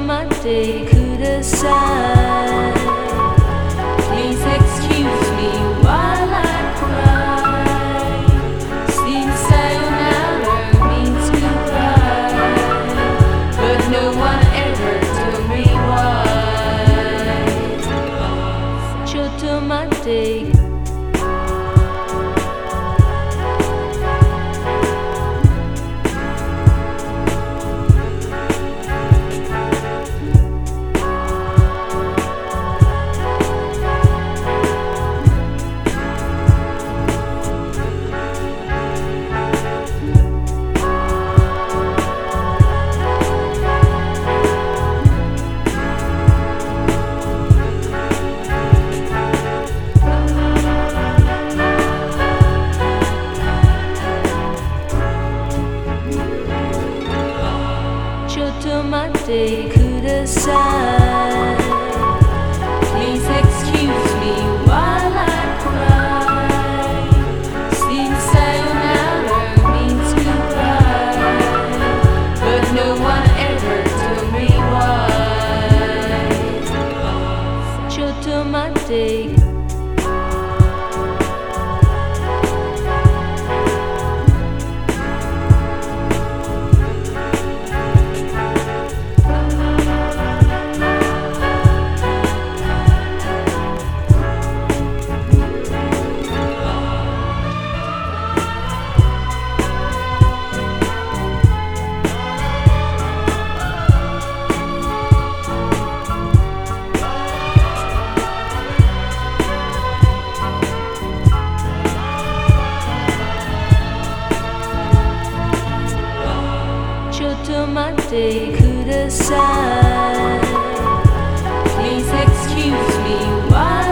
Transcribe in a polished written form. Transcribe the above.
待ってください Please excuse me while I cry Sing sayonara means goodbye But no one ever told me why ちょっと待ってちょっと待ってください Please excuse me while I cry Sing sayonara means goodbye But no one ever told me why ちょっと待ってちょっと待ってください Please excuse me while